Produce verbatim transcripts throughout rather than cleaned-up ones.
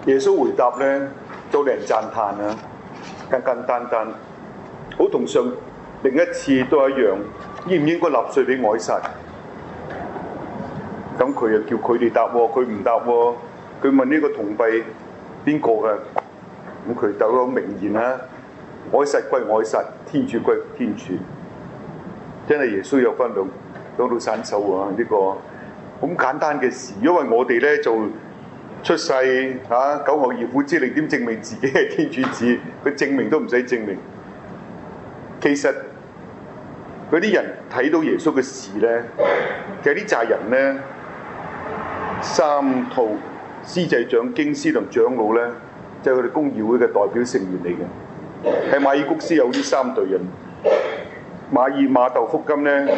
耶穌回答咧，都令人讚歎啊，簡簡單單，好同上另一次都一樣，應唔應該納稅俾凱撒？咁佢又叫佢哋答喎，佢唔答喎。佢問呢個銅幣邊個嘅？咁佢就有名言啦，凱撒歸凱撒，天主歸天主。真係耶穌有分兩兩到散手啊！呢、這個咁簡單嘅事，因為我哋咧就出世嚇、啊、九牛二虎之力，點證明自己係天主子？佢證明都唔使證明。其實嗰啲人睇到耶穌嘅事咧，其實呢扎人咧，三套司祭長、經師同長老咧，就係佢哋公議會嘅代表成員嚟嘅。喺馬爾谷斯有呢三隊人。馬爾馬竇福音咧，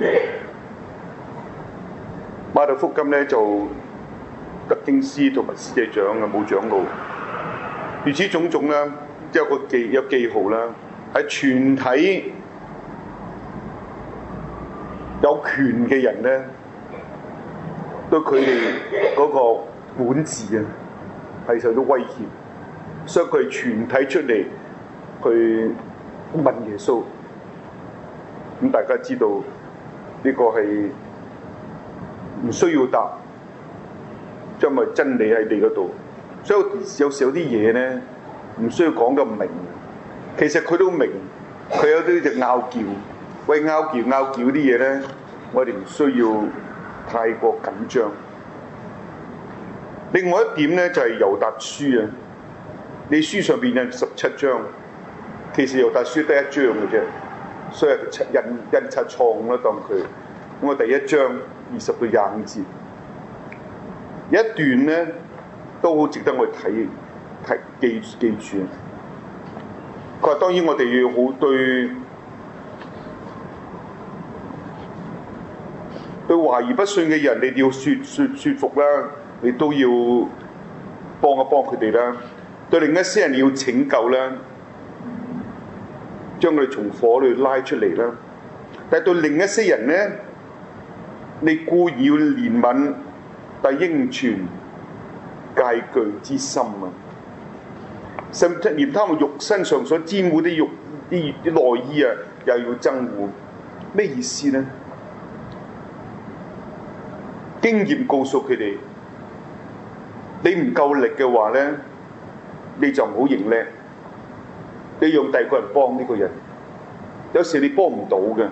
馬竇福音咧就得經師同埋司祭長嘅，冇長老。如此種種啦，有個記有記號啦，係全體有權嘅人咧，對佢哋嗰個管治啊係受到威脅，所以佢全體出嚟去問耶穌。咁大家知道呢、這個係唔需要答，因為真理喺你嗰度。所以有時有啲嘢咧，唔需要講咁明。其實佢都明，佢有啲就拗撬，喂拗撬拗撬啲嘢咧，我哋唔需要太過緊張。另外一點咧就係、是、猶達書啊，你書上邊有十七章，其實猶達書得一章嘅啫。所以印印刷錯誤啦，當佢咁我第一章二十到廿五節，有一段咧都好值得我哋睇睇記記住。佢話當然我哋要好對對懷疑不信嘅人，你哋要説説説服啦，你都要幫一幫佢哋啦。對另一些人你要拯救啦。將佢哋從火裏拉出嚟啦，但係對另一些人咧，你固然要憐憫，但應存戒懼之心啊！甚至連他們肉身上所沾污啲肉啲啲內衣啊，又要憎惡，咩意思咧？經驗告訴佢哋，你唔夠力嘅話咧，你就唔好認叻。你用第二個人幫呢個人，有時你幫唔到嘅。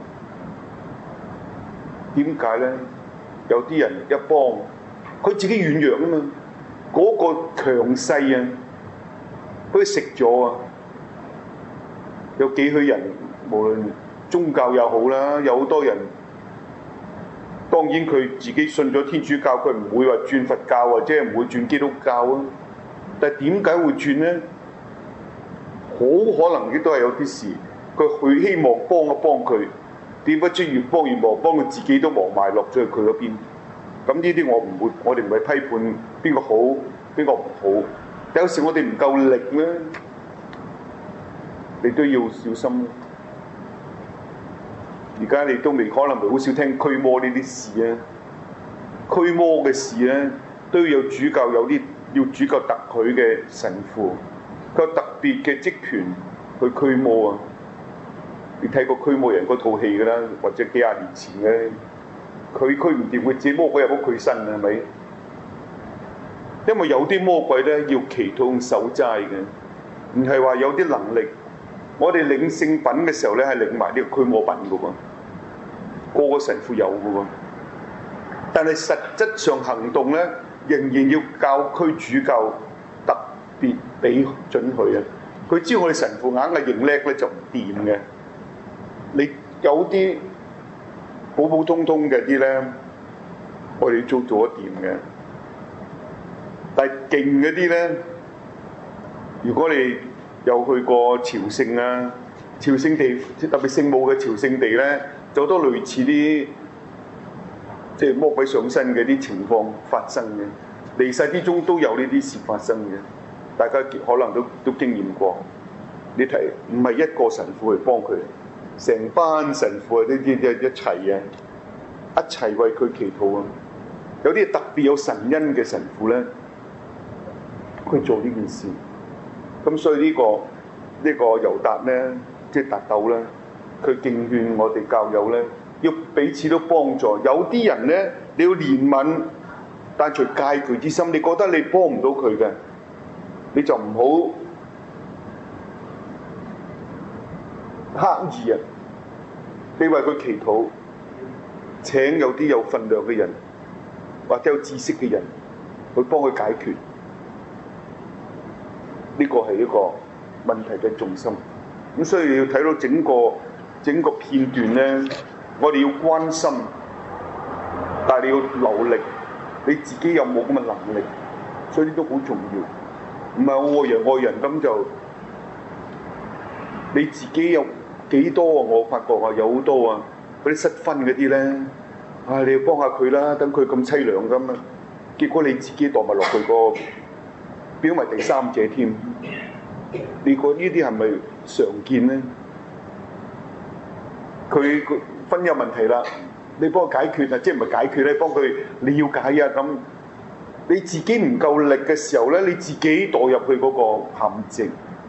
點解咧？有啲人一幫，佢自己軟弱啊嘛。嗰、那個強勢啊，佢食咗啊。有幾許人，無論宗教又好啦，有好多人。當然佢自己信咗天主教，佢唔會話轉佛教或者唔會轉基督教啊。但係點解會轉咧？好可能亦都係有啲事，佢佢希望幫一幫佢，點不知越幫越忙，幫佢自己都忙埋落咗去佢嗰邊。咁呢啲我唔會，我哋唔係批判邊個好，邊個唔好。有時我哋唔夠力咧，你都要小心。而家你都未可能好少聽驅魔呢啲事啊，驅魔嘅事咧都要有主教，有啲要主教特許嘅神父。佢有特別嘅職權去驅魔啊！你睇過驅魔人嗰套戲㗎啦，或者幾廿年前嘅，佢驅唔掂，佢自己魔鬼入屋佢身啊，係咪？因為有啲魔鬼咧要祈禱守齋嘅，唔係話有啲能力。我哋領聖品嘅時候咧係領埋呢個驅魔品㗎喎，個個神父有㗎喎。但係實質上行動咧，仍然要教區主教特別俾准許啊！佢知道我哋神父硬係認叻咧就唔掂嘅。你有啲普普通通嘅啲咧，我哋做做得掂嘅。但係勁嗰啲咧，如果你有去過朝聖啊，朝聖地特別聖母嘅朝聖地咧，就好多類似啲即係魔鬼上身嘅啲情況發生嘅。離世之中都有呢啲事發生嘅。大家可能都都經驗過，你睇唔係一個神父去幫佢，成班神父啊，呢啲一一齊啊，一齊為佢祈禱啊。有啲特別有神恩嘅神父咧， 去做呢件事。咁所以呢、這個呢、這個猶達咧，即係達斗咧，佢敬勸我哋教友咧，要彼此都幫助。有啲人咧，你要憐憫，但隨戒懼之心，你覺得你幫唔到佢嘅，你就唔好刻意啊！你為佢祈禱，請有啲有份量嘅人，或者有知識嘅人去幫佢解決。呢個係一個問題嘅重心。咁所以要睇到整個整個片段咧，我哋要關心，但係你要留力，你自己有冇咁嘅能力？所以呢都好重要。唔係我愛人愛人咁就你自己有幾多啊？我發覺啊，有好多啊，嗰啲失婚嗰啲咧，啊你要幫下佢啦，等佢咁凄涼咁啊，結果你自己墮埋落去個表埋第三者添。你覺呢啲係咪常見咧？佢個婚姻有問題啦，你幫佢解決啊，即係唔係解決咧？幫佢了解啊咁。你自己唔夠力嘅時候咧，你自己墮入去嗰個陷阱，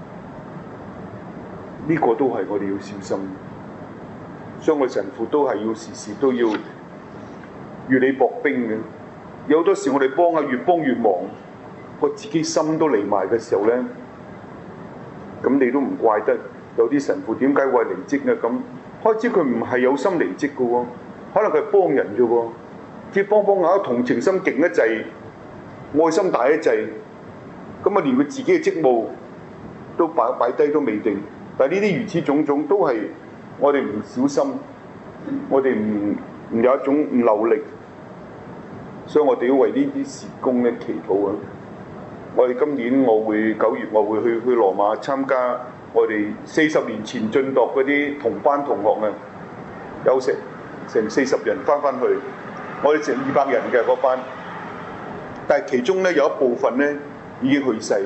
呢、這個都係我哋要小心。所以我神父都係要時時都要與你薄冰嘅。有好多時我哋幫啊，越幫越忙，我自己心都離埋嘅時候咧，咁你都唔怪得有啲神父點解會離職啊？咁開始佢唔係有心離職嘅喎，可能佢係幫人啫喎，即係幫幫下，同情心勁一滯。愛心大一滯，咁啊連佢自己嘅職務都擺擺低都未定。但係呢啲如此種種都係我哋唔小心，我哋唔唔有一種唔留力，所以我哋要為呢啲事工咧祈禱啊！我哋今年我會九月我會去去羅馬參加我哋四十年前晉鐸嗰啲同班同學啊，有成成四十人翻翻去，我哋成二百人嘅嗰班。但係其中咧有一部分咧已經去世，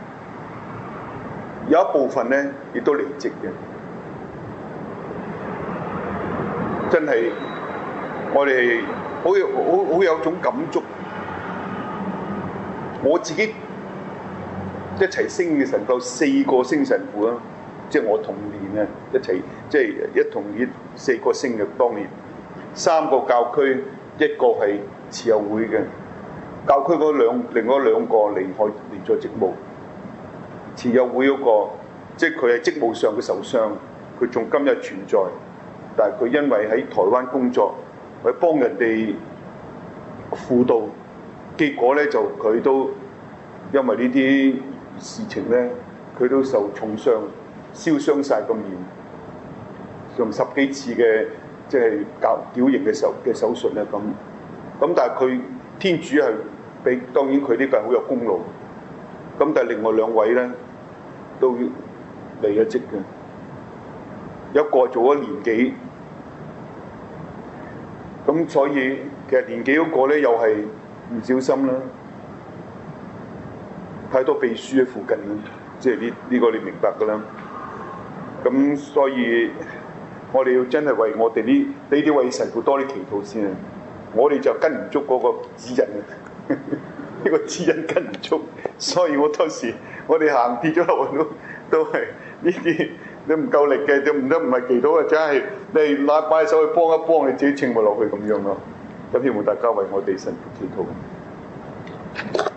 有一部分咧亦都離職嘅。真係我哋好有好好有種感觸。我自己一齊升嘅神父四個升神父啊，即係我同年啊一齊，即係一同年四個升嘅當年，三個教區，一個係慈幼會嘅。教區嗰兩另外兩個離開離咗職務，慈幼會嗰個即係佢係職務上嘅受傷，佢仲今日存在，但係佢因為喺台灣工作，佢幫人哋輔導，結果咧就佢都因為呢啲事情咧，佢都受重傷，燒傷晒個面，用十幾次嘅即係搞矯形嘅手嘅手術咧咁，咁但係佢天主係俾，當然佢呢個係好有功勞，咁但係另外兩位咧都離咗職嘅，一個做咗年幾，咁所以其實年幾嗰個咧又係唔小心啦，太多秘書喺附近啦，即係呢呢個你明白㗎啦。咁所以我哋要真係為我哋呢呢啲位神父多啲祈禱先啊！我哋就跟唔足嗰個指引啊，呢個指引跟唔足，所以好多時我哋行跌咗落去都都係呢啲你唔夠力嘅，就唔得唔係祈禱啊，真係你拉擺手去幫一幫你自己稱埋落去咁樣咯。咁希望大家為我哋神父祈禱。